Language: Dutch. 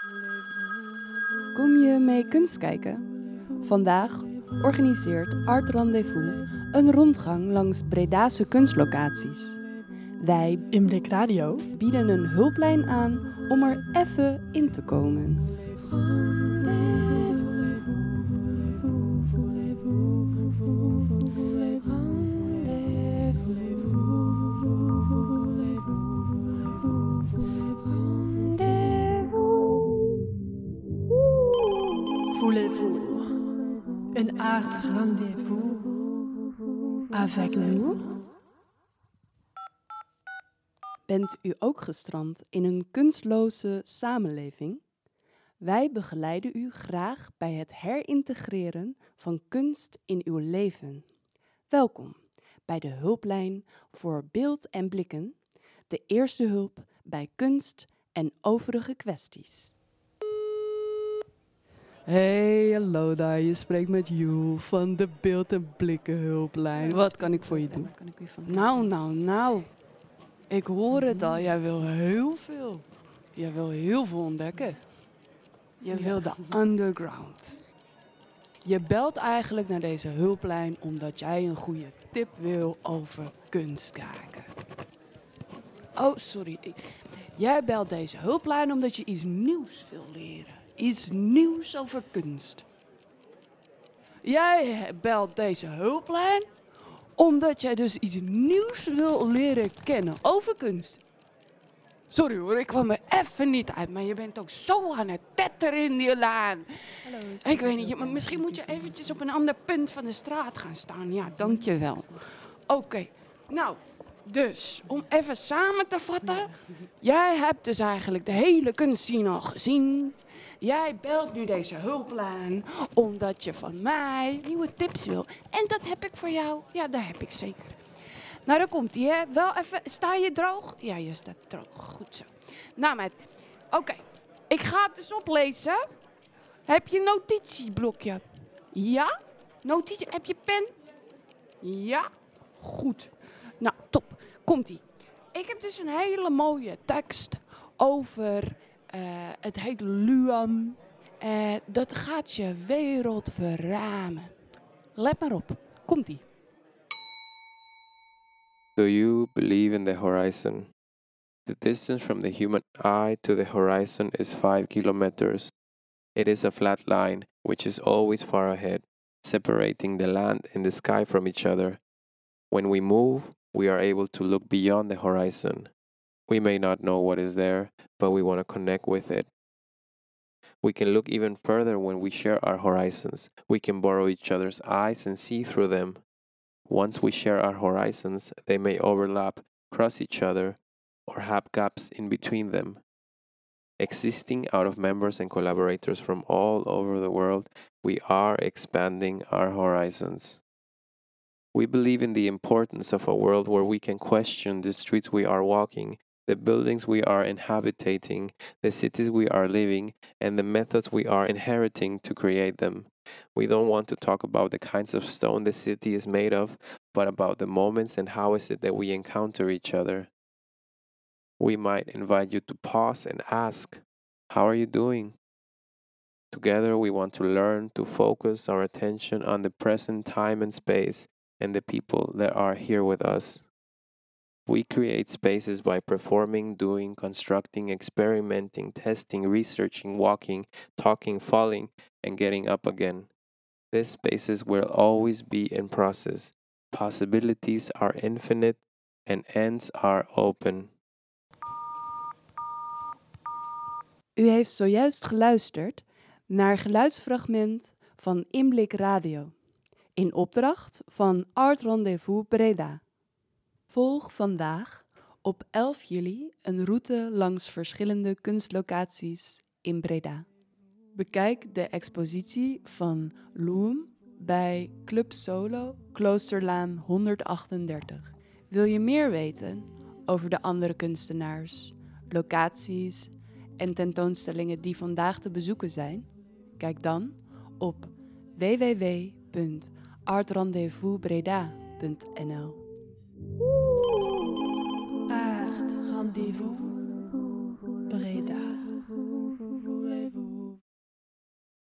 Kom je mee kunst kijken? Vandaag organiseert Art Rendezvous een rondgang langs Bredase kunstlocaties. Wij, Inblik Radio, bieden een hulplijn aan om er even in te komen. Voulez-vous een art rendez-vous avec nous? Bent u ook gestrand in een kunstloze samenleving? Wij begeleiden u graag bij het herintegreren van kunst in uw leven. Welkom bij de hulplijn voor beeld en blikken, de eerste hulp bij kunst en overige kwesties. Hey, hallo daar, je spreekt met Joel van de Beeld en Blikken hulplijn. Wat kan ik voor je doen? Nou. Ik hoor het al, jij wil heel veel. Jij wil heel veel ontdekken. Je wil de underground. Je belt eigenlijk naar deze hulplijn omdat jij een goede tip wil over kunst kijken. Oh, sorry. Jij belt deze hulplijn omdat je iets nieuws wil leren. Iets nieuws over kunst. Jij belt deze hulplijn omdat jij dus iets nieuws wil leren kennen over kunst. Sorry hoor, ik kwam er even niet uit, maar je bent ook zo aan het tetteren in die laan. Hallo, Ik weet niet, maar misschien moet je eventjes op een ander punt van de straat gaan staan. Ja, dankjewel. Oké, nou, dus, om even samen te vatten. Jij hebt dus eigenlijk de hele kunstscene al gezien. Jij belt nu deze hulplijn omdat je van mij nieuwe tips wil. En dat heb ik voor jou. Ja, dat heb ik zeker. Nou, daar komt ie, hè. Wel even, sta je droog? Ja, je staat droog. Goed zo. Nou, meid. Oké, ik ga het dus oplezen. Heb je een notitieblokje? Ja? Notitie, heb je pen? Ja? Goed. Nou, top. Komt-ie. Ik heb dus een hele mooie tekst over, het heet Luam. Dat gaat je wereld verramen. Let maar op. Komt-ie. Do you believe in the horizon? The distance from the human eye to the horizon is 5 kilometers. It is a flat line, which is always far ahead, separating the land and the sky from each other. When we move, we are able to look beyond the horizon. We may not know what is there, but we want to connect with it. We can look even further when we share our horizons. We can borrow each other's eyes and see through them. Once we share our horizons, they may overlap, cross each other, or have gaps in between them. Existing out of members and collaborators from all over the world, we are expanding our horizons. We believe in the importance of a world where we can question the streets we are walking, the buildings we are inhabiting, the cities we are living, and the methods we are inheriting to create them. We don't want to talk about the kinds of stone the city is made of, but about the moments and how is it that we encounter each other. We might invite you to pause and ask, how are you doing? Together we want to learn to focus our attention on the present time and space and the people that are here with us. We create spaces by performing, doing, constructing, experimenting, testing, researching, walking, talking, falling, and getting up again. These spaces will always be in process. Possibilities are infinite and ends are open. U heeft zojuist geluisterd naar geluidsfragment van Inblik Radio, in opdracht van Art Rendezvous Breda. Volg vandaag op 11 juli een route langs verschillende kunstlocaties in Breda. Bekijk de expositie van Loom bij Club Solo, Kloosterlaan 138. Wil je meer weten over de andere kunstenaars, locaties en tentoonstellingen die vandaag te bezoeken zijn? Kijk dan op www.artrendezvousbreda.nl. Art rendez-vous